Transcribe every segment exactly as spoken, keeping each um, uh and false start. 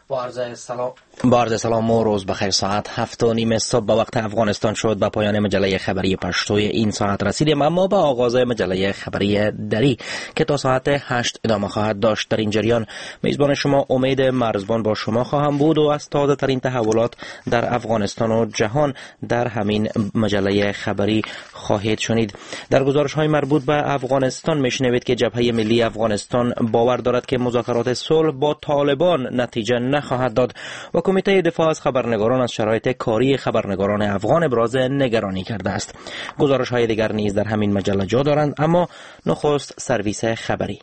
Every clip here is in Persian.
با عرض سلام با عرض سلام و روز بخیر. ساعت هفت و نیم صبح به وقت افغانستان شد. به پایان مجله خبری پشتوی این ساعت رسیدیم، اما با آغاز مجله خبری دری که تا ساعت هشت ادامه خواهد داشت. در این جریان میزبان شما امید مرزبان با شما خواهم بود و از تازه ترین تحولات در افغانستان و جهان در همین مجله خبری خواهید شنید. در گزارش های مربوط به افغانستان میشنوید که جبهه ملی افغانستان باور دارد که مذاکرات صلح با طالبان نتیجه نخواهد داد و کمیته دفاع از خبرنگاران از شرایط کاری خبرنگاران افغان ابراز نگرانی کرده است. گزارش های دیگر نیز در همین مجله جا دارند، اما نخست سرویس خبری.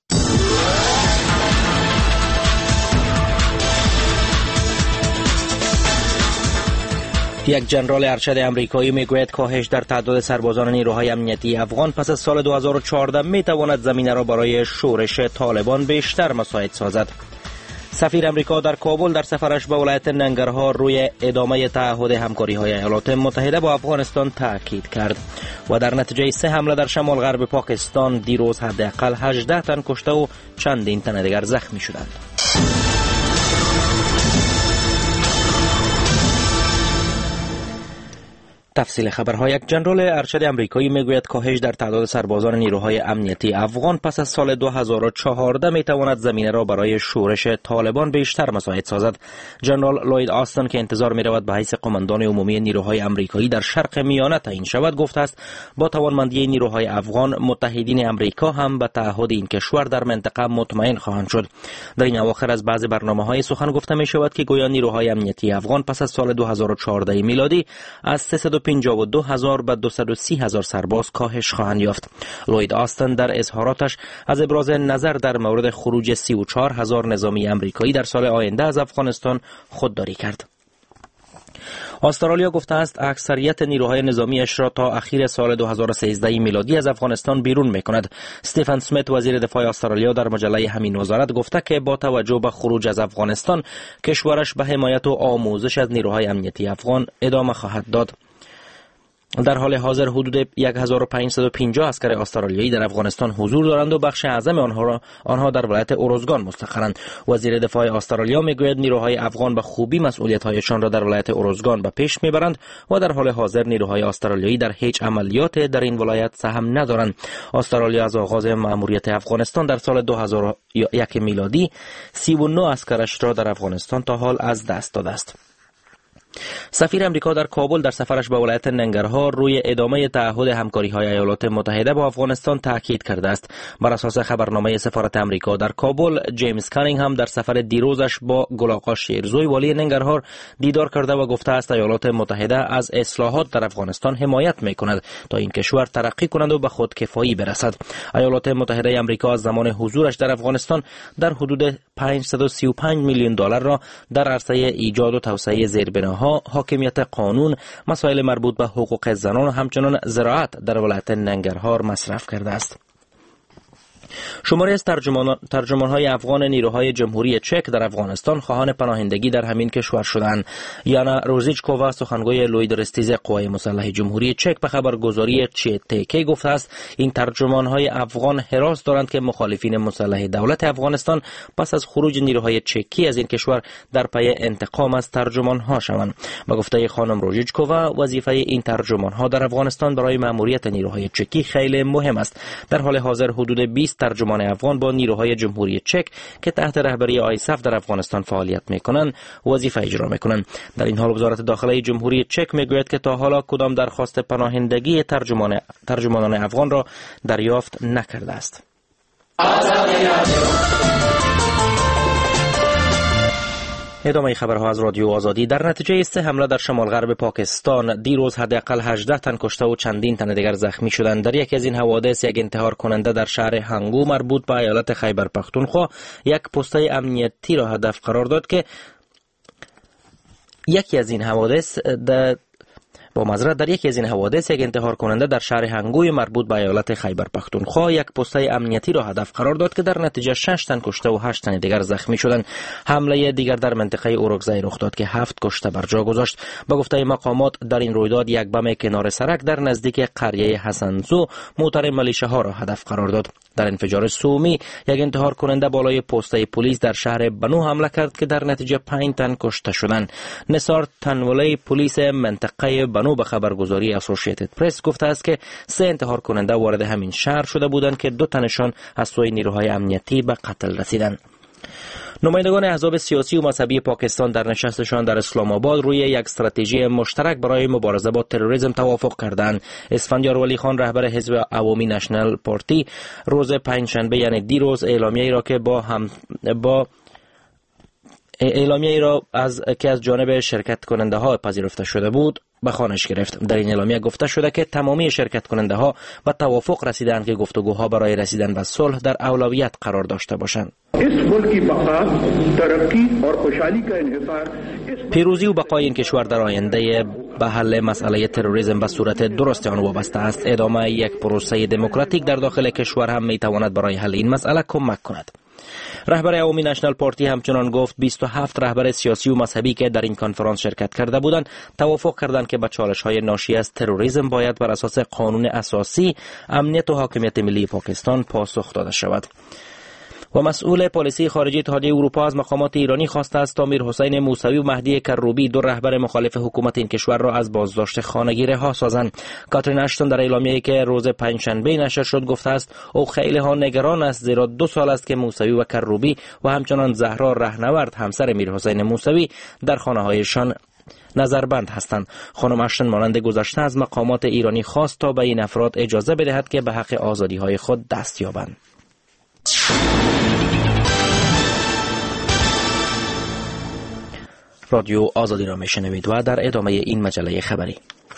یک ژنرال ارشد امریکایی میگوید کاهش در تعداد سربازان نیروهای امنیتی افغان پس از سال دو هزار و چهارده میتواند زمینه را برای شورش طالبان بیشتر مساعد سازد. سفیر امریکا در کابل در سفرش به ولایت ننگرهار روی ادامه تعهد همکاری‌های ایالات متحده با افغانستان تاکید کرد و در نتیجه سه حمله در شمال غرب پاکستان دیروز حداقل هجده تن کشته و چندین تن دیگر زخمی شدند. تفصیل خبرها. یک ژنرال ارشد امریکایی میگوید کاهش در تعداد سربازان نیروهای امنیتی افغان پس از سال دو هزار و چهارده میتواند زمینه را برای شورش طالبان بیشتر مساعد سازد. ژنرال لوید آستن که انتظار میرود به حیث قماندان عمومی نیروهای امریکایی در شرق میانه تعیین شود گفته است با توانمندی نیروهای افغان متحدین امریکا هم به تعهد این کشور در منطقه مطمئن خواهند شد. در این اواخر از بعضی برنامه‌های سخن گفته می شود که گویا نیروهای امنیتی افغان پس از سال دو هزار و چهارده میلادی از سیصد و پنجاه و دو هزار به دویست و سی هزار سرباز کاهش خواهند یافت. لوید آستن در اظهاراتش از ابراز نظر در مورد خروج سی و چهار هزار نظامی امریکایی در سال آینده از افغانستان خودداری کرد. استرالیا گفته است اکثریت نیروهای نظامیش را تا اخیر سال دو هزار و سیزده میلادی از افغانستان بیرون میکند. استیفن اسمیت وزیر دفاع استرالیا در مجله همین وزارت گفته که با توجه به خروج از افغانستان کشورش به حمایت و آموزش از نیروهای امنیتی افغان ادامه خواهد داد. در حال حاضر حدود هزار و پانصد و پنجاه عسکر استرالیایی در افغانستان حضور دارند و بخش اعظم آنها را آنها در ولایت اروزگان مستقرند. وزیر دفاع استرالیا میگوید نیروهای افغان به خوبی مسئولیت‌هایشان را در ولایت اروزگان به پیش میبرند و در حال حاضر نیروهای استرالیایی در هیچ عملیات در این ولایت سهم ندارند. استرالیا از آغاز مأموریت افغانستان در سال دو هزار و یک میلادی سی و نه عسکرش را در افغانستان تا حال از دست داده است. سفیر امریکا در کابل در سفرش به ولایت ننگرهار روی ادامه تعهد همکاری‌های ایالات متحده با افغانستان تاکید کرده است. بر اساس خبرنامه سفارت امریکا در کابل، جیمز کانینگهم در سفر دیروزش با گل آقا شیرزوی والی ننگرهار دیدار کرده و گفته است ایالات متحده از اصلاحات در افغانستان حمایت می‌کند تا این کشور ترقی کند و به خودکفایی برسد. ایالات متحده امریکا از زمان حضورش در افغانستان در حدود پانصد و سی و پنج میلیون دلار را در عرصه ایجاد و توسعه زیربناها، حاکمیت قانون، مسائل مربوط به حقوق زنان و همچنان زراعت در ولایت ننگرهار مصرف کرده است. شماری از ترجمان ترجمان‌های افغان نیروهای جمهوری چک در افغانستان خواهان پناهندگی در همین کشور شدند. یانا روزیچکووا سخنگوی لویدرستیز قوای مسلح جمهوری چک به خبرگزاری چتیکی گفته است این ترجمان‌های افغان حراس دارند که مخالفین مسلح دولت افغانستان پس از خروج نیروهای چکی از این کشور در پی انتقام از ترجمان‌ها شوند. با گفته خانم روزیچکووا وظیفه این ترجمان‌ها در افغانستان برای مأموریت نیروهای چکی خیلی مهم است. در حال حاضر حدود بیست ترجمان افغان با نیروهای جمهوری چک که تحت رهبری آیساف در افغانستان فعالیت میکنند وظیفه اجرا میکنند. در این حال وزارت داخلی جمهوری چک میگوید که تا حالا کدام درخواست پناهندگی ترجمان ترجمانان افغان را دریافت نکرده است. ادامه خبرها از رادیو آزادی. در نتیجه سه حمله در شمال غرب پاکستان دیروز حداقل هجده تن کشته و چندین تن دیگر زخمی شدند. در یکی از این حوادث یک انتحار کننده در شهر هنگو مربوط به ایالت خیبر پختونخوا یک پسته امنیتی را هدف قرار داد که یکی از این حوادث در با معذرت در یکی از این حوادث یک انتحار کننده در شهر هنگوی مربوط به ایالت خیبر پختونخوا یک پسته امنیتی را هدف قرار داد که در نتیجه شش تن کشته و هشت تن دیگر زخمی شدند. حمله دیگر در منطقه اورگزای رخ داد که هفت کشته بر جا گذاشت. به گفته مقامات در این رویداد یک بم کنار سرک در نزدیک قریه حسنزو موتر ملیشه را هدف قرار داد. در انفجار سومی یک انتحار کننده بالای پسته پلیس در شهر بنو حمله کرد که در نتیجه پنج تن کشته شدند. نثار تنولی پلیس منطقه بنو به خبرگزاری اسوسییتد پرس گفته است که سه انتحار کننده وارد همین شهر شده بودند که دو تنشان از سوی نیروهای امنیتی به قتل رسیدند. نمایندگان احزاب سیاسی و مذهبی پاکستان در نشستشان در اسلام آباد روی یک استراتژی مشترک برای مبارزه با تروریسم توافق کردند. اسفندیار ولی خان رهبر حزب عوامی نشنل پارتی روز پنجشنبه یعنی دیروز اعلامیه‌ای را که با هم با اعلامیه‌ای را از که از جانب شرکت کننده ها پذیرفته شده بود به خوانش گرفت. در این اعلامیه گفته شده که تمامی شرکت کننده ها به توافق رسیدند که گفتگوها برای رسیدن به صلح در اولویت قرار داشته باشند. پیروزی و بقای این کشور در آینده به حل مسئله تروریسم به صورت درست آن وابسته است. ادامه یک پروسه دموکراتیک در داخل کشور هم می تواند برای حل این مسئله کمک کند. رهبر عوامی نشنل پارتی همچنان گفت بیست و هفت رهبر سیاسی و مذهبی که در این کنفرانس شرکت کرده بودند توافق کردند که به چالش‌های ناشی از تروریسم باید بر اساس قانون اساسی امنیت و حاکمیت ملی پاکستان پاسخ داده شود. و مسئول پالیسی خارجی اتحادیه اروپا از مقامات ایرانی خواسته است تا میرحسین موسوی و مهدی کروبی دو رهبر مخالف حکومت این کشور را از بازداشت خانگی رها سازند. کاترین اشتون در اعلامیه‌ای که روز پنجشنبه نشر شد گفته است او خیلی ها نگران است زیرا دو سال است که موسوی و کروبی و همچنان زهرا رهنورد همسر میرحسین موسوی در خانه‌هایشان نظربند هستند. خانم اشتون مانند گذشته از مقامات ایرانی خواست تا به این افراد اجازه بدهد که به حق آزادی‌های خود دست یابند. رادیو آزادی را میشنوید و در ادامه این مجله خبری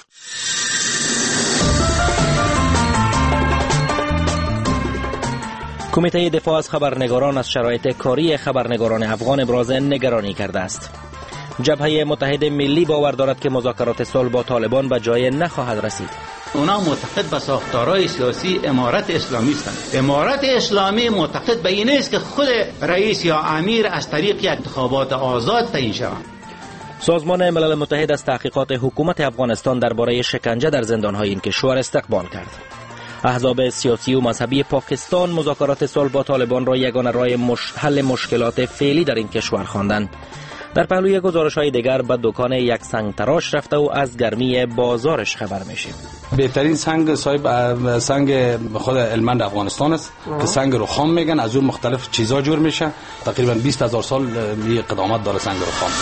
کمیته دفاع از خبرنگاران از شرایط کاری خبرنگاران افغان ابراز نگرانی کرده است. جبهه متحد ملی باور دارد که مذاکرات صلح با طالبان به جای نخواهد رسید. اونا معتقد به ساختارهای سیاسی امارت اسلامی هستند. امارت اسلامی معتقد به این است که خود رئیس یا امیر از طریق انتخابات آزاد تعیین شوند. سازمان ملل متحد از تحقیقات حکومت افغانستان درباره شکنجه در زندان‌های این کشور استقبال کرد. احزاب سیاسی و مذهبی پاکستان مذاکرات صلح با طالبان را یگانه راه مش... حل مشکلات فعلی در این کشور خواندند. در پهلوی گزارش‌های دیگر به دکان یک سنگ تراش رفته و از گرمی بازارش خبر میشیم. بهترین سنگ صاحب سنگ خود هلمند افغانستان است که سنگ رخام میگن، از اون مختلف چیزا جور میشه. تقریبا بیست هزار سال قدامت داره سنگ رخام.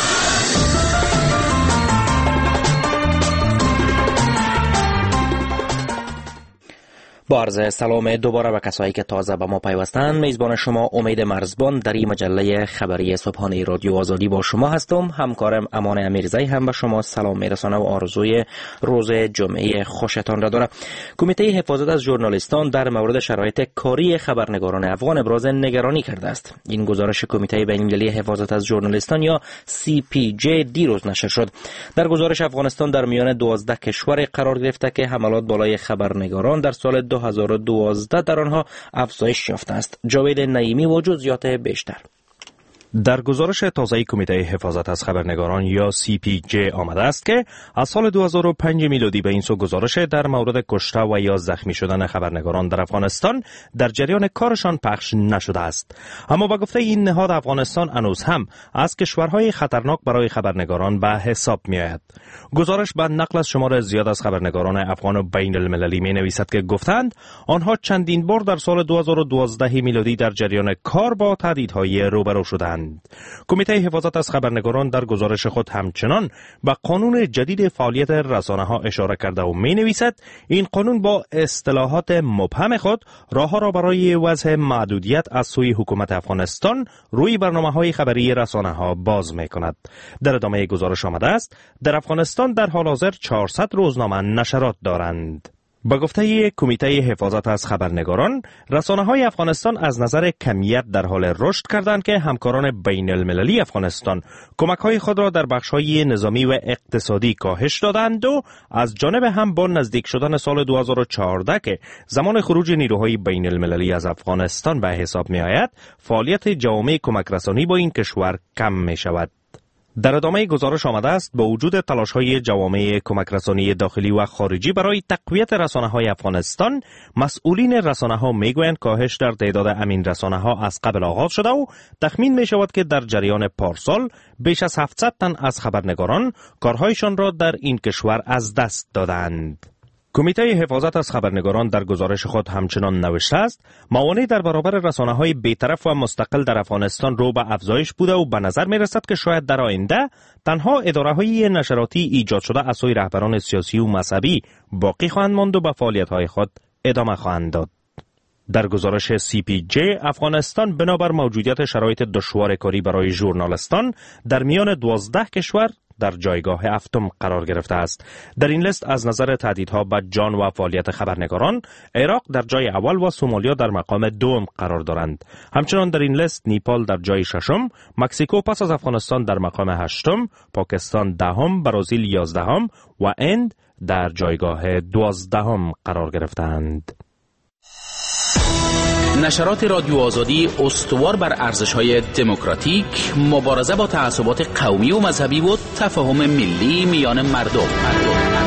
با عرض سلام دوباره به کسایی که تازه به ما پیوستند، میزبان شما امید مرزبان در این مجله خبری صبحانه رادیو آزادی با شما هستم. همکارم امان امیرزی هم به شما سلام میرسانه و آرزوی روز جمعه خوشتان را داره. کمیته حفاظت از ژورنالیستان در مورد شرایط کاری خبرنگاران افغان ابراز نگرانی کرده است. این گزارش کمیته بین‌المللی حفاظت از ژورنالیستان یا سی پی جی دیروز نشر شد. در گزارش افغانستان در میان دوازده کشور قرار گرفته که حملات بالای خبرنگاران در سال دو هزار و دوازده در آنها افزایش یافته است. جاوید نعیمی و جزئیات بیشتر. در گزارش تازه کمیته حفاظت از خبرنگاران یا سی پی جی آمده است که از سال دو هزار و پنج میلادی به این سو گزارش در مورد کشته و یا زخمی شدن خبرنگاران در افغانستان در جریان کارشان پخش نشده است. اما با گفته این نهاد افغانستان هنوز هم از کشورهای خطرناک برای خبرنگاران به حساب می آید. گزارش با نقل از شمار زیاد از خبرنگاران افغان و بین المللی می نویسد که گفتند آنها چندین بار در سال دو هزار و دوازده میلادی در جریان کار با تهدیدهای روبرو شدند. کمیته حفاظت از خبرنگاران در گزارش خود همچنان به قانون جدید فعالیت رسانه‌ها اشاره کرده و می‌نویسد این قانون با اصطلاحات مبهم خود راه‌ها را برای وضع محدودیت از سوی حکومت افغانستان روی برنامه‌های خبری رسانه‌ها باز می‌کند. در ادامه گزارش آمده است در افغانستان در حال حاضر چهارصد روزنامه نشرات دارند. با گفته کمیته حفاظت از خبرنگاران، رسانه‌های افغانستان از نظر کمیت در حال رشد کردند که همکاران بین المللی افغانستان کمک‌های خود را در بخش‌های نظامی و اقتصادی کاهش دادند و از جانب هم با نزدیک شدن سال دو هزار و چهارده که زمان خروج نیروهای بین المللی از افغانستان به حساب می‌آید، فعالیت جوامع کمک رسانی با این کشور کم می‌شود. در ادامه گزارش آمده است با وجود تلاش‌های جوامع کمک رسانی داخلی و خارجی برای تقویت رسانه‌های افغانستان، مسئولین رسانه‌ها می‌گویند کاهش در تعداد امین رسانه‌ها از قبل آغاز شده و تخمین می‌شود که در جریان پارسال بیش از هفتصد تن از خبرنگاران کارهایشان را در این کشور از دست دادند. کمیته حفاظت از خبرنگاران در گزارش خود همچنان نوشته است موانع در برابر رسانه‌های بی‌طرف و مستقل در افغانستان رو به افزایش بوده و به نظر می‌رسد که شاید در آینده تنها اداره‌های نشراتی ایجاد شده از سوی رهبران سیاسی و مذهبی باقی خواهند ماند و به فعالیت‌های خود ادامه خواهند داد. در گزارش سی پی جی، افغانستان بنابر موجودیت شرایط دشوار کاری برای ژورنالیستان در میان دوازده کشور در جایگاه هفتم قرار گرفته است. در این لیست از نظر تهدیدها به جان و فعالیت خبرنگاران، عراق در جای اول و سومالیا در مقام دوم قرار دارند. همچنان در این لیست نیپال در جای ششم، مکزیکو پس از افغانستان در مقام هشتم، پاکستان دهم، برزیل یازدهم و هند در جایگاه دوازدهم قرار گرفتند. نشرات رادیو آزادی استوار بر ارزش‌های دموکراتیک، مبارزه با تعصبات قومی و مذهبی و تفاهم ملی میان مردم. مردم.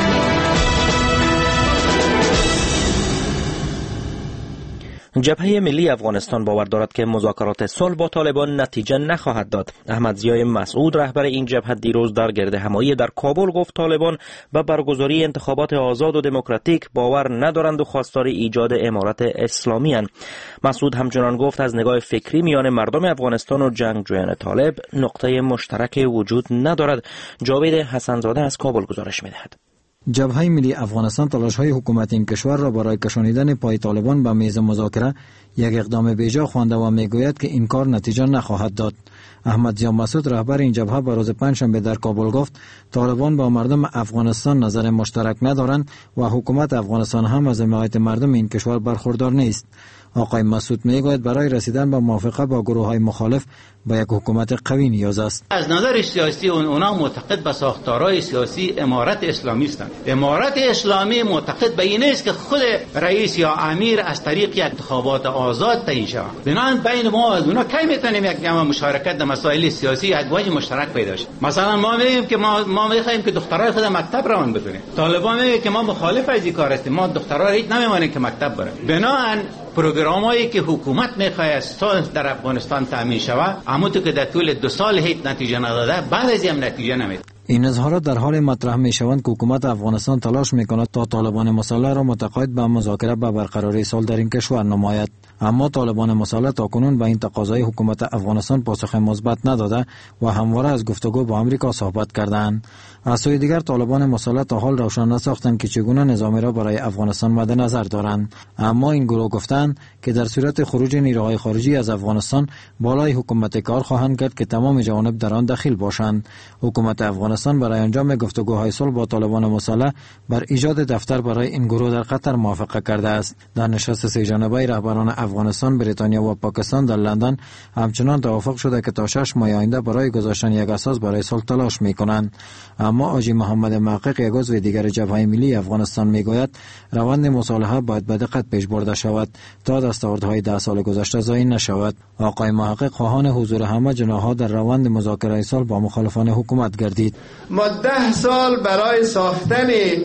جبهه ملی افغانستان باور دارد که مذاکرات صلح با طالبان نتیجه نخواهد داد. احمد ضیای مسعود رهبر این جبهه دیروز در گرد همایی در کابل گفت طالبان به برگزاری انتخابات آزاد و دموکراتیک باور ندارند و خواستار ایجاد امارت اسلامی اند. مسعود همچنان گفت از نگاه فکری میان مردم افغانستان و جنگجویان طالب نقطه مشترک وجود ندارد. جاوید حسنزاده از کابل گزارش می‌دهد. جبهه ملی افغانستان تلاش‌های حکومت این کشور را برای کشانیدن پای طالبان به میز مذاکره یک اقدام بیجا خوانده و میگوید که این کار نتیجه نخواهد داد. احمد ضیا مسعود رهبر این جبهه به روز پنجشنبه در کابل گفت طالبان با مردم افغانستان نظر مشترک ندارند و حکومت افغانستان هم از حمایت مردم این کشور برخوردار نیست. آقای مسعود میگوید برای رسیدن به موافقه با گروه‌های مخالف با یک حکومت قوی نیاز است. از نظر سیاسی اونا معتقد به ساختارهای سیاسی امارت اسلامی هستند. امارت اسلامی معتقد به این است که خود رئیس یا امیر از طریق انتخابات آزاد تعیین شود. بنابراین بین ما از اونا کی میتونیم یک جمع مشارکت در مسائل سیاسی یک وجه مشترک پیدا شه. مثلا ما میگیم که ما ما میخوایم که دخترای خود مکتب روان بتونیم. طالبان میگه که ما مخالف از این کار هستیم. ما دخترها هیچ نمیمانیم که مکتب برن. بنابراین پروگرامایی که حکومت میخواد صلح در افغانستان تامین شود، اما تو که در طول دو سال هیچ نتیجه نداده، بعد از این نتیجه نمیده. این اظهارات در حال مطرح می شوند که حکومت افغانستان تلاش می کند تا طالبان مسلح را متقاعد به مذاکره به برقراری صلح در این کشور نماید، اما طالبان مسلح تاکنون به این تقاضای حکومت افغانستان پاسخ مثبت نداده و همواره از گفتگو با آمریکا صحبت کردند. از سوی دیگر طالبان مسلح تا حال روشن نساختند که چگونه نظامی را برای افغانستان مد نظر دارند، اما این گروه گفتند که در صورت خروج نیروهای خارجی از افغانستان بالای حکومت کار خواهند کرد که تمام جوانب در آن دخیل باشند. حکومت افغانستان برای انجام گفتگوهای صلح با طالبان مسلح بر ایجاد دفتر برای این گروه در قطر موافقه کرده است. در نشست سه جانبه رهبران افغانستان، بریتانیا و پاکستان در لندن همچنان توافق شده که تا شش ماه آینده برای گذاشتن یک اساس برای صلح تلاش می‌کنند. اما آجی محمد محقق، یک عضو دیگر جبهه ملی افغانستان، میگوید روند مصالحه باید به دقت پیش برده شود تا دستاوردهای ده سال گذشته ضایع نشود. آقای محقق خواهان حضور همه جناح‌ها در روند مذاکره صلح با مخالفان حکومت گردید. ما ده سال برای ساختن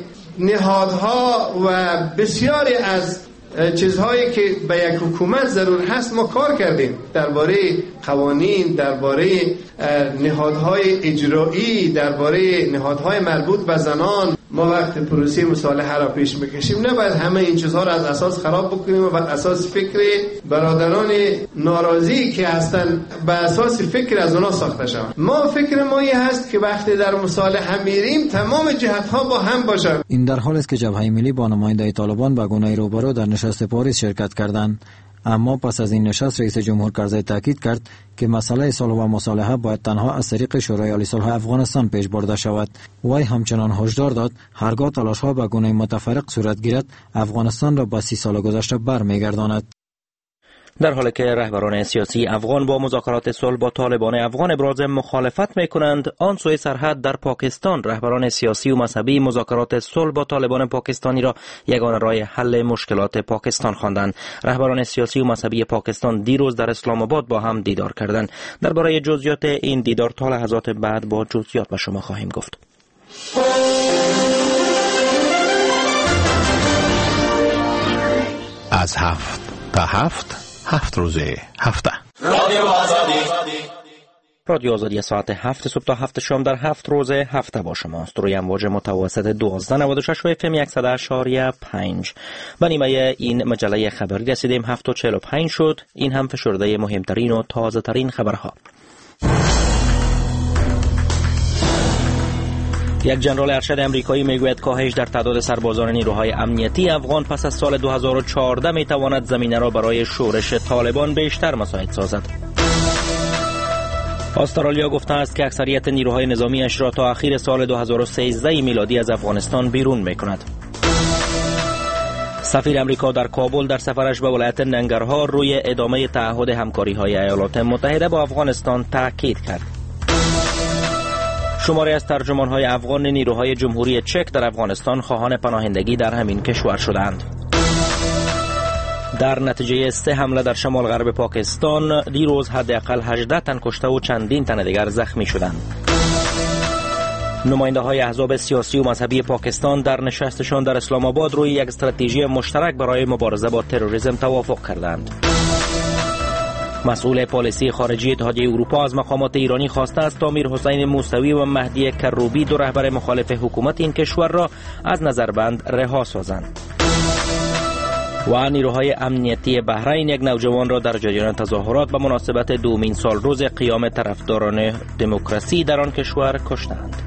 نهادها و بسیاری از چیزهایی که به یک حکومت ضرور هست ما کار کردیم، درباره قوانین، درباره نهادهای اجرایی، درباره نهادهای مربوط به زنان. ما وقت پروسه مصالحه را پیش میکشیم نباید همه این چیزها را از اساس خراب بکنیم و بر اساس فکر برادران ناراضی که هستن به اساس فکر از اونا ساخته شود. ما فکر ما این هست که وقتی در مصالحه میریم تمام جهت‌ها با هم باشند. این در حالی است که جبهه ملی با نماینده طالبان به گونه روبرو در نشست پاریس شرکت کردند. اما پس از این نشست رئیس جمهور کرزی تاکید کرد که مسئله صلح و مصالحه باید تنها از طریق شورای عالی صلح افغانستان پیش برده شود. وی همچنان هشدار داد هرگاه تلاش‌ها به گونه متفرق صورت گیرد افغانستان را به سی سال گذشته برمیگرداند. در حالی که رهبران سیاسی افغان با مذاکرات صلح با طالبان افغان ابراز مخالفت می‌کنند، آن سوی سرحد در پاکستان رهبران سیاسی و مذهبی مذاکرات صلح با طالبان پاکستانی را یگانه راه حل مشکلات پاکستان خواندند. رهبران سیاسی و مذهبی پاکستان دیروز در اسلام آباد با هم دیدار کردند. درباره جزئیات این دیدار تا لحظات بعد با جزئیات به شما خواهیم گفت. از هفت تا هفت هفت روزه هفته رادیو آزادی رادیو آزادی ساعت هفت صبح تا هفت شام در هفت روزه هفته با شماست. روی امواج متوسط دوازده نود و شش و اف ام صد اشاریه پنج. به نیمه این مجله خبری رسیدیم. هفت و چهل و پنج شد. این هم فشرده مهمترین و تازه ترین خبرها. یک ژنرال ارشد امریکایی میگوید کاهش در تعداد سربازان نیروهای امنیتی افغان پس از سال دو هزار و چهارده میتواند زمینه را برای شورش طالبان بیشتر مساعد سازد. استرالیا گفته است که اکثریت نیروهای نظامیش را تا اخیر سال دو هزار و سیزده میلادی از افغانستان بیرون میکند. سفیر امریکا در کابل در سفرش به ولایت ننگرهار روی ادامه تعهد همکاری‌های ایالات متحده با افغانستان تاکید کرد. شماری از ترجمان‌های افغان نیروهای جمهوری چک در افغانستان خواهان پناهندگی در همین کشور شدند. در نتیجه سه حمله در شمال غرب پاکستان دیروز حداقل هجده تن کشته و چندین تن دیگر زخمی شدند. نماینده‌های احزاب سیاسی و مذهبی پاکستان در نشستشان در اسلام آباد روی یک استراتژی مشترک برای مبارزه با تروریسم توافق کردند. مسئول پالیسی خارجی اتحادیه اروپا از مقامات ایرانی خواسته است تا امیر حسین موسوی و مهدی کروبی دو رهبر مخالف حکومت این کشور را از نظربند رها سازند. و نیروهای امنیتی بحرین یک نوجوان را در جریان تظاهرات به مناسبت دومین سال روز قیام طرفداران دموکراسی در آن کشور کشتند.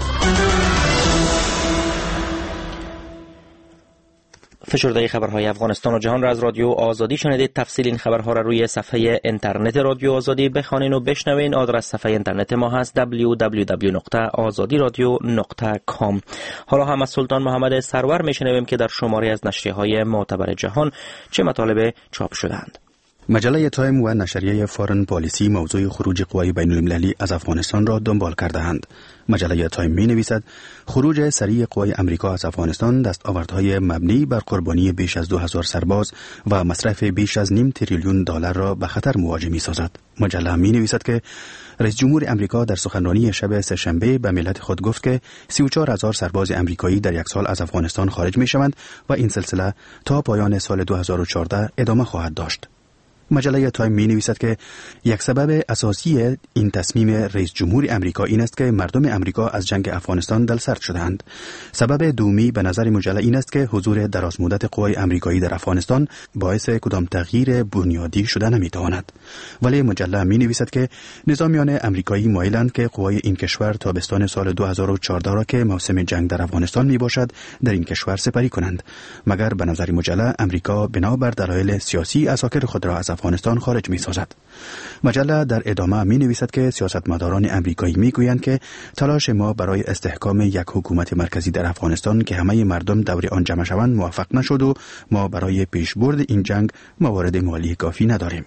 فشرده خبرهای افغانستان و جهان را از رادیو آزادی شنیدید. تفصیل این خبرها را روی صفحه اینترنت رادیو آزادی بخوانید و بشنوید. آدرس صفحه اینترنت ما هست دبلیو دبلیو دبلیو نقطه آزادی رادیو نقطه کام. حالا هم از سلطان محمد سرور میشنویم که در شماری از نشریه‌های معتبر جهان چه مطالب چاپ شدند. مجله تایم و نشریه فارن پالیسی موضوع خروج قوای بین المللی از افغانستان را دنبال کرده‌اند. مجله تایم می نویسد خروج سریع قوای امریکا از افغانستان دستاوردهای مبنی بر قربانی بیش از دو هزار سرباز و مصرف بیش از نیم تریلیون دلار را به خطر مواجه می سازد. مجله می نویسد که رئیس جمهور امریکا در سخنرانی شب سه‌شنبه به ملت خود گفت که سی و چهار هزار سرباز امریکایی در یک سال از افغانستان خارج می شوند و این سلسله تا پایان سال دو هزار و چهارده ادامه خواهد داشت. مجله تایم می نویسد که یک سبب اساسی این تصمیم رئیس جمهور امریکا این است که مردم امریکا از جنگ افغانستان دلسرد شدند. سبب دومی به نظر مجله این است که حضور دراز مدت قوای امریکایی در افغانستان باعث کدام تغییر بنیادی شده نمی تواند. ولی مجله می نویسد که نظامیان امریکایی مایلند که قوای این کشور تابستان سال دو هزار و چهارده را که موسم جنگ در افغانستان می باشد در این کشور سپری کنند. مگر به نظر مجله امریکا بنابر دلایل سیاسی اساکر خود را از افغانستان خارج می سازد. مجله در ادامه می نویسد که سیاستمداران امریکایی می گویند که تلاش ما برای استحکام یک حکومت مرکزی در افغانستان که همه مردم دور آن جمع شوند موفق نشد و ما برای پیشبرد این جنگ موارد مالی کافی نداریم.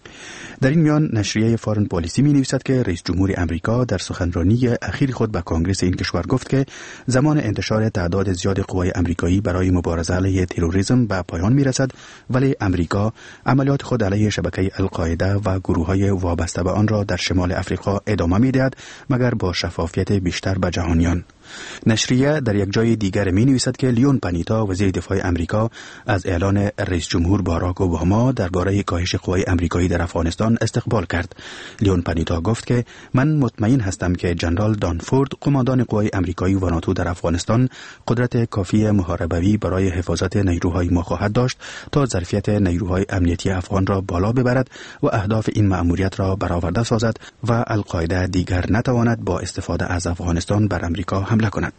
در این میان نشریه فارن پالیسی می نویسد که رئیس جمهور امریکا در سخنرانی اخیر خود به کنگره این کشور گفت که زمان انتشار تعداد زیاد قوای امریکایی برای مبارزه علیه تروریسم به پایان می رسد، ولی امریکا عملیات خود علیه شبکه القاعده و گروه‌های وابسته به آن را در شمال افریقا ادامه می دهد مگر با شفافیت بیشتر به جهانیان. نشریه در یک جای دیگر می نویسد که لیون پانیتا وزیر دفاع امریکا از اعلان رئیس جمهور باراک اوباما درباره کاهش قوای امریکایی در افغانستان استقبال کرد. لیون پانیتا گفت که من مطمئن هستم که جنرال دانفورد قماندان قوای امریکایی و ناتو در افغانستان قدرت کافی محاربوی برای حفاظت نیروهای ما خواهد داشت تا ظرفیت نیروهای امنیتی افغان را بالا ببرد و اهداف این مأموریت را برآورده سازد و القاعده دیگر نتواند با استفاده از افغانستان بر امریکا حمله کند.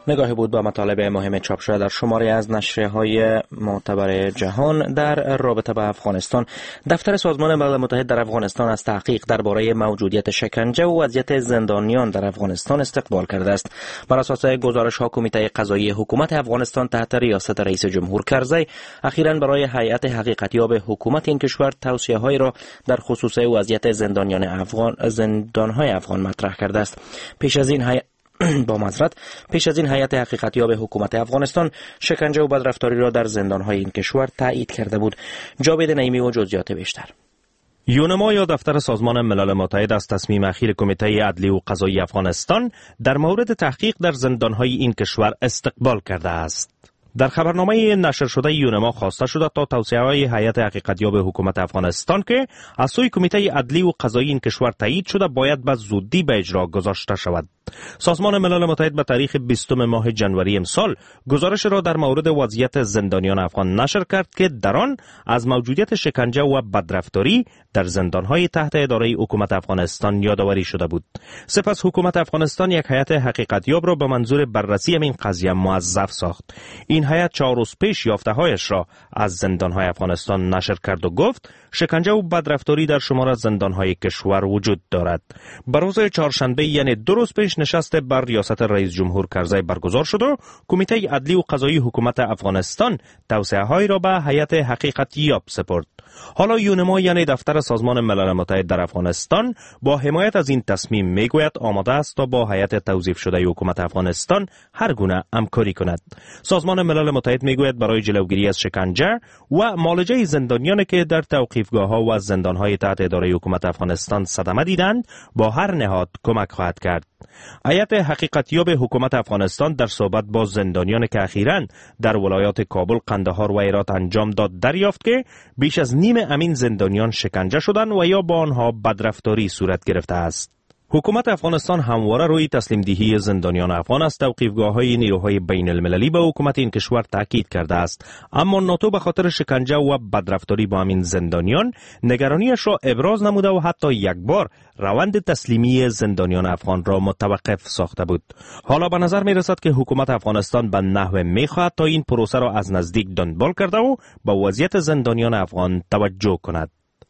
نگاهی بود با مطالب مهم چاپ شده در شماره از نشریه‌های معتبر جهان در رابطه با افغانستان. دفتر سازمان ملل متحد در افغانستان از تحقیق درباره موجودیت شکنجه و وضعیت زندانیان در افغانستان استقبال کرده است. بر اساس گزارش‌ها کمیته قضایی حکومت افغانستان تحت ریاست رئیس جمهور کرزی اخیراً برای هیئت حقیقتیاب حکومت این کشور توصیه‌هایی را در خصوص وضعیت زندانیان افغان زندان‌های افغان مطرح کرده است. پیش از این هی... با معذرت پیش از این هیئت حقیقتیاب حکومت افغانستان شکنجه و بدرفتاری را در زندان‌های این کشور تایید کرده بود. جاوید نعیمی و جزئیات بیشتر. یونما یا دفتر سازمان ملل متحد از تصمیم اخیر کمیته عدلی و قضایی افغانستان در مورد تحقیق در زندان‌های این کشور استقبال کرده است. در خبرنامه نشر شده یونما خواسته شده تا توصیه‌های هیئت حقیقتیاب حکومت افغانستان که از سوی کمیته عدلی و قضایی این کشور تایید شده باید به زودی به اجرا گذاشته شود. سازمان ملل متحد به تاریخ بیستم ماه جنوری امسال گزارش را در مورد وضعیت زندانیان افغان نشر کرد که در آن از موجودیت شکنجه و بدرفتاری در زندان‌های تحت اداره حکومت افغانستان یادآوری شده بود. سپس حکومت افغانستان یک هیئت حقیقتیاب را به منظور بررسی این قضیه موظف ساخت. این هیئت چهار روز پیش یافته‌هایش را از زندان‌های افغانستان نشر کرد و گفت شکنجه و بدرفتاری در شمار از زندان‌های کشور وجود دارد. بر روز چهارشنبه یعنی دو روز پیش نشست بر ریاست رئیس جمهور کرزی برگزار شد و کمیته عدلی و قضایی حکومت افغانستان توصیه‌هایی را به هیئت حقیقتیاب سپرد. حالا یونما یعنی دفتر سازمان ملل متحد در افغانستان با حمایت از این تصمیم میگوید آماده است تا با هیئت توظیف شده حکومت افغانستان هر گونه همکاری کند. سازمان ملل متحد میگوید برای جلوگیری از شکنجه و معالجه زندانیانی که در توقیفگاه‌ها و زندان‌های تحت اداره حکومت افغانستان صدمه دیدند با هر نهاد کمک خواهد کرد. هیئت حقیقتیاب حکومت افغانستان در صحبت با زندانیان که اخیراً در ولایات کابل، قندهار و هرات انجام داد دریافت که بیش از نیم امین زندانیان شکنجه شدند و یا با آنها بدرفتاری صورت گرفته است. حکومت افغانستان همواره روی تسلیم دهی زندانیان افغان از توقیفگاه‌های نیروهای بین المللی به حکومت این کشور تاکید کرده است، اما ناتو به خاطر شکنجه و بدرفتاری با همین زندانیان نگرانیش را ابراز نموده و حتی یک بار روند تسلیمی زندانیان افغان را متوقف ساخته بود. حالا به نظر می رسد که حکومت افغانستان به نحو می خواهد تا این پروسه را از نزدیک دنبال کرده و به وضعیت زندانیان افغان توجه کند.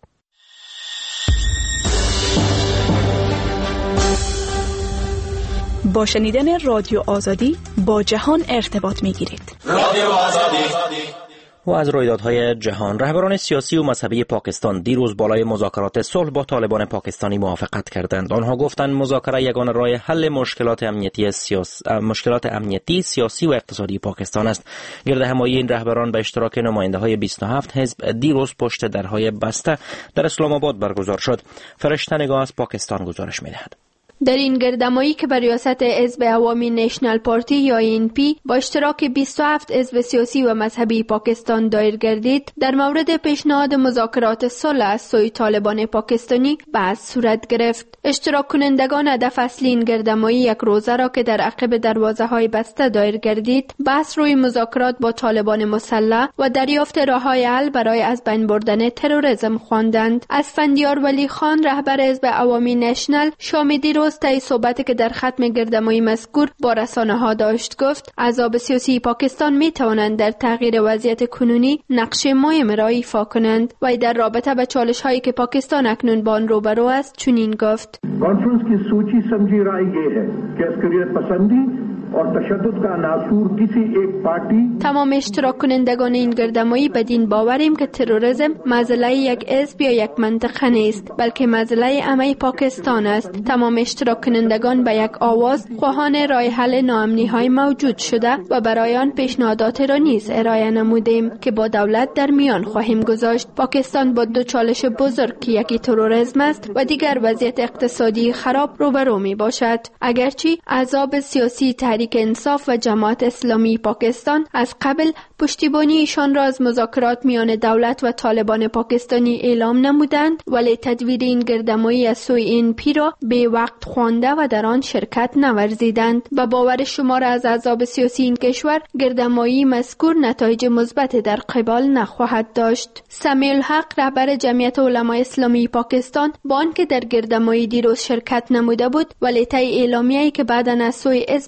با شنیدن رادیو آزادی با جهان ارتباط می گیرید. رادیو آزادی. و از رویدادهای جهان، رهبران سیاسی و مذهبی پاکستان دیروز بالای مذاکرات صلح با طالبان پاکستانی موافقت کردند. آنها گفتند مذاکره یگانه راه حل مشکلات امنیتی سیاس... مشکلات امنیتی، سیاسی و اقتصادی پاکستان است. گرد همایی این رهبران به اشتراک نماینده‌های بیست و هفت حزب دیروز پشت درهای بسته در اسلام آباد برگزار شد. فرشته نگاه از پاکستان گزارش می‌دهد. در این گردهمایی که بر ریاست حزب عوامی نشنل پارتی یا این پی با اشتراک بیست و هفت حزب سیاسی و مذهبی پاکستان دایر گردید، در مورد پیشنهاد مذاکرات صلح از سوی طالبان پاکستانی بحث صورت گرفت. اشتراک کنندگان هدف اصلی این گردهمایی یک روزه را که در عقب دروازه‌های بسته دایر گردید، بحث روی مذاکرات با طالبان مسلح و دریافت راه‌های حل برای از بین بردن تروریسم خواندند. اسفندیار ولی خان رهبر حزب عوامی نشنل شام دیروز طی صحبتی که در ختم گردهمایی مذکور با رسانه‌ها داشت گفت احزاب سیاسی پاکستان می توانند در تغییر وضعیت کنونی نقش مهم را ایفا کنند و در رابطه با چالش‌هایی که پاکستان اکنون با آن روبرو است چنین گفت: کانفرنس کی سوچی سمجھی رائے یہ ہے کہ عسکریت پسندی اور تشدد کا عناصر کسی ایک پارٹی. تمام اشتراک کنندگان این گردهمایی بدین باوریم که تروریسم مسئله یک حزب یا یک منطقه نیست، بلکه مسئله همه پاکستان است. تمام اشتراک کنندگان به یک آواز خواهان راه حل ناامنی‌های موجود شده و برای آن پیشنهادات را نیز ارائه نمودیم که با دولت در میان خواهیم گذاشت. پاکستان با دو چالش بزرگ که یکی تروریسم است و دیگر وضعیت اقتصادی خراب روبرو می باشد. اگرچه احزاب سیاسی تحریک انصاف و جماعت اسلامی پاکستان از قبل پشتیبانی ایشان را از مذاکرات میان دولت و طالبان پاکستانی اعلام نمودند، ولی تدویر این گردهمایی از سوی این پی را به وقت خوانده و در آن شرکت نورزیدند. به باور شمار از احزاب سیاسی این کشور گردهمایی مذکور نتایج مثبت در قبال نخواهد داشت. سمیع الحق رهبر جمعیت علمای اسلامی پاکستان با آنکه در گردهمایی دیروز شرکت نموده بود، ولی طی اعلامیه‌ای که بعداً از سوی حزب وی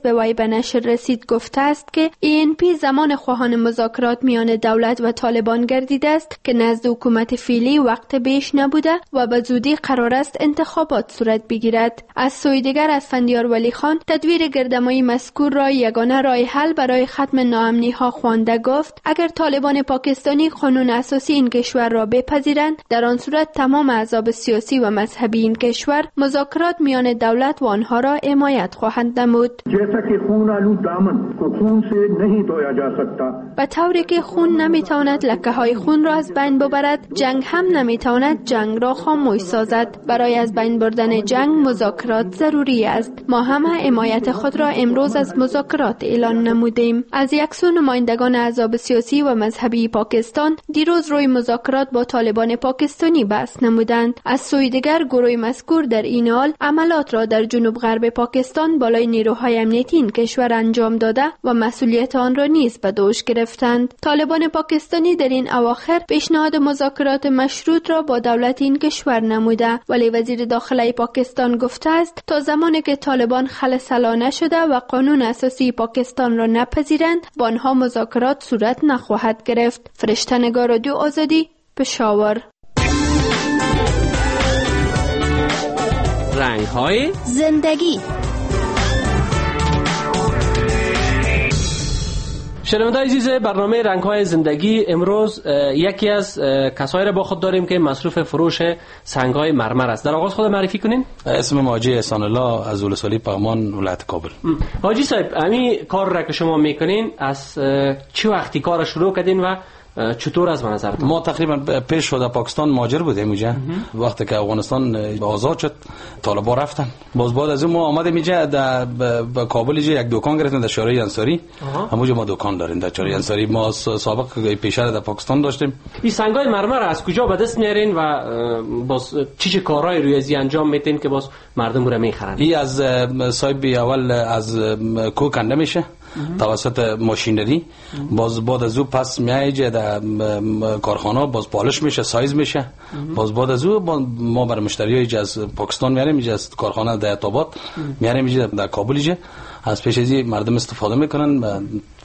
به نشر رسید گفته است که ای ان پی زمان خواهان مذاکرات میان دولت و طالبان گردیده است که نزد حکومت فعلی وقت بیش نبوده و به زودی قرار است انتخابات صورت بگیرد. از سوی دیگر اسفندیار ولی خان تدویر گردمایی مذکور را یگانه راه حل برای ختم ناامنی ها خوانده گفت اگر طالبان پاکستانی قانون اساسی این کشور را بپذیرند در آن صورت تمام احزاب سیاسی و مذهبی این کشور مذاکرات میان دولت و آنها را حمایت خواهند نمود. به طوری که خون نمیتواند لکه های خون را از بین ببرد، جنگ هم نمیتواند جنگ را خاموش سازد. برای از بین بردن جنگ مذاکرات ضروری است. ما هم حمایت خود را امروز از مذاکرات اعلان نمودیم. از یک سو نمایندگان احزاب سیاسی و مذهبی پاکستان دیروز روی مذاکرات با طالبان پاکستانی بحث نمودند. از سوی دیگر گروه مذکور در این حال عملات را در جنوب غرب پاکستان بالای نیروهای امنیتی این کشور انجام داده و مسئولیت آن را نیز به دوش گرفتند. طالبان پاکستانی در این اواخر پیشنهاد مذاکرات مشروط را با دولت این کشور نموده، ولی وزیر داخله پاکستان گفته است تا زمانی که طالبان خلسلا نشده و قانون اساسی پاکستان را نپذیرند با آنها مذاکرات صورت نخواهد گرفت. فرشته نگار رادیو آزادی، پشاور. رنگ‌های زندگی. شنوندگان عزیز برنامه رنگ‌های زندگی، امروز یکی از کسایی را با خود داریم که مصروف فروش سنگ‌های مرمر است. در آغاز خود معرفی کنین. اسم حاجی احسان الله از ولسوالی پغمان ولایت کابل. حاجی صاحب، همین کار را که شما میکنین از چه وقتی کار شروع کردین و چطور از نظرتون؟ ما تقریبا پیش شده پاکستان مهاجر بودیم اینجا. وقتی که افغانستان آزاد شد طالبان رفتن، باز بعد از اون ما آمدیم اینجا در کابل اینجا یک دکان گرفتیم در شارع انصاری. همونجا ما دکان داریم در شارع انصاری. ما سابق پیشتر در پاکستان داشتیم. این سنگای مرمر از کجا به دست میارین و باز چه چه کارهای روی ازی انجام میدین که باز مردم رو میخرن؟ این از صاحب اول از کو کنده میشه توسط ماشینری، باز بعد از او پس میایجه در کارخانه باز پالش میشه، سایز میشه، باز بعد از او ما برای مشتریای از پاکستان میاریم اینجا از کارخانه در آباد میاریم اینجا در کابل اینجا. از پیش ازی مردم استفاده میکنن.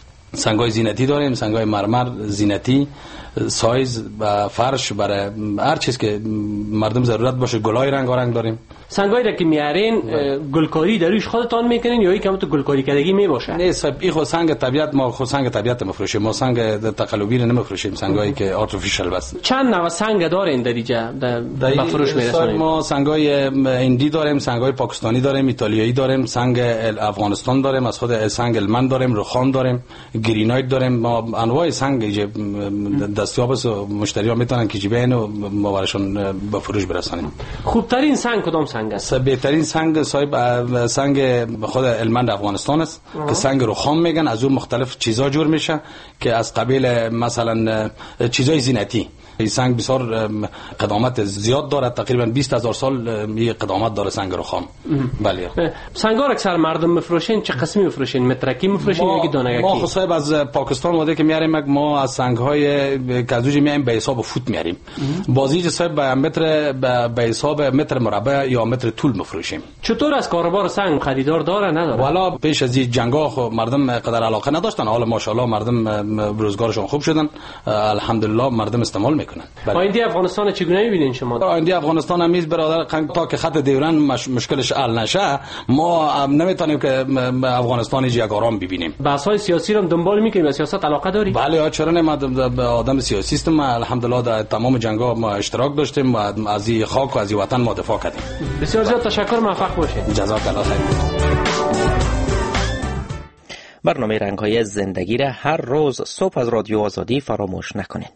سنگای زینتی داریم، سنگای مرمر زینتی، سایز و فرش برای هر چیز که مردم ضرورت باشه. گلای رنگارنگ داریم. سنگایی را که میارین گلکاری دروش خودتان میکنین یا اینکه تو گلکاری کردگی میباشه؟ نه صاحب، این خود سنگ طبیعت، ما خود سنگ طبیعت میفروشیم. ما سنگ تقلبی نمیفروشیم، سنگایی که آرتفیشال بس. چند نوع سنگ دارین در اینجا به فروش میرسونین؟ ما سنگای هندی داریم، سنگای پاکستانی داریم، ایتالیایی داریم، سنگ افغانستان داریم، از خود سنگ المن داریم، رخام داریم، گرینایت داریم. ما انواع سنگ دستیاب است، مشتری‌ها میتونن که جیبین و ما براشون به فروش برسانیم. خوبترین سنگ کدام سنگ است؟ بهترین سنگ صاحب سنگ خود المند افغانستان است که سنگ رخام میگن. از اون مختلف چیزا جور میشه که از قبیل مثلا چیزای زینتی. این سنگ بسیار قدامت زیاد داره، تقریبا بیست هزار سال یه قدامت داره سنگ رخام. بله. سنگ‌ها اکثر مردم میفروشین چه قسمی میفروشین؟ مترکی میفروشین یا یک دانگی؟ ما خصوصا از پاکستان بوده که میاریم، ما از سنگ‌های کازوج میایم به حساب فوت میاریم. بازی صاحب به متر به حساب متر مربع یا متر طول میفروشیم. چطور از کاروبار سنگ خریدار داره نداره؟ والا پیش از این جنگا خو مردم قدر علاقه نداشتن، حالا ماشاءالله مردم روزگارشون خوب شدن، الحمدلله مردم استعمال میکنن. آینده افغانستان چگونه میبینین شما؟ آینده افغانستان همیز برادر تا که خط دیورن مش... مشکلش حل نشه ما نمیتونیم که افغانستان یک آرام ببینیم. بحث‌های سیاسی رو دنبال میکنیم، به سیاست علاقه داری؟ بله چرا نه، ما آدم سیاسی هستم، الحمدلله در تمام جنگ‌ها ما اشتراک داشتیم، از این خاک و از این وطن ما دفاع کردیم. بسیار زیاد تشکر، موفق باشید. جزاک الله خیر. برنامه رنگ‌های زندگی را هر روز صبح از رادیو آزادی فراموش نکنید.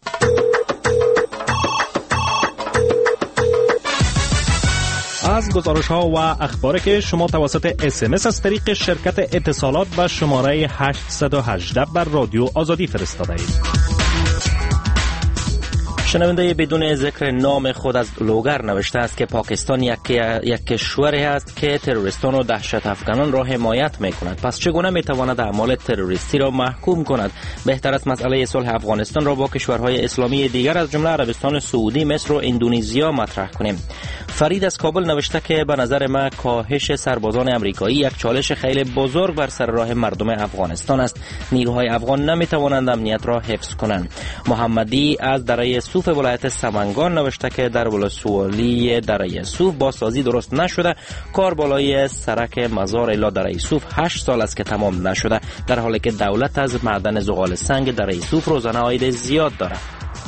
از گزارش ها و اخباری که شما توسط اس ام اس از طریق شرکت اتصالات به شماره هشت یک هشت بر رادیو آزادی فرستاده اید. شنونده بدون ذکر نام خود از لوگر نوشته است که پاکستان یک یک کشوری است که تروریستان و دهشت افکنان را حمایت می‌کند. پس چگونه می‌تواند اعمال تروریستی را محکوم کند؟ بهتر است مسئله صلح افغانستان را با کشورهای اسلامی دیگر از جمله عربستان سعودی، مصر و اندونزیا مطرح کنیم. فرید از کابل نوشته که به نظر ما کاهش سربازان آمریکایی یک چالش خیلی بزرگ بر سر راه مردم افغانستان است. نیروهای افغان نمی‌توانند امنیت را حفظ کنند. محمدی از دره صوف ولایت سمنگان نوشته که در ولسوالی دره صوف بازسازی درست نشده. کار بالای سرک مزار الی دره صوف هشت سال است که تمام نشده، در حالی که دولت از معدن زغال سنگ دره صوف روزانه عاید زیاد دارد.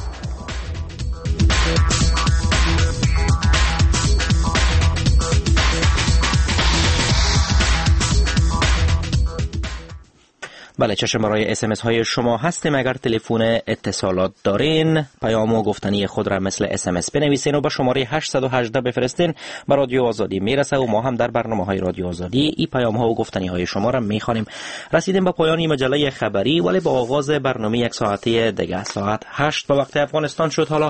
بله، چشم برای اس ام اس های شما هستیم. اگر تلفن اتصالات دارین پیام و گفتنی خود را مثل اس ام اس بنویسین و به شماره هشت یک هشت بفرستین. به رادیو آزادی میرسه و ما هم در برنامه های رادیو آزادی این پیام ها و گفتنی های شما را میخوانیم. رسیدیم به پایان مجله خبری، ولی با آغاز برنامه یک ساعته دیگه ساعت هشت به وقت افغانستان شد. حالا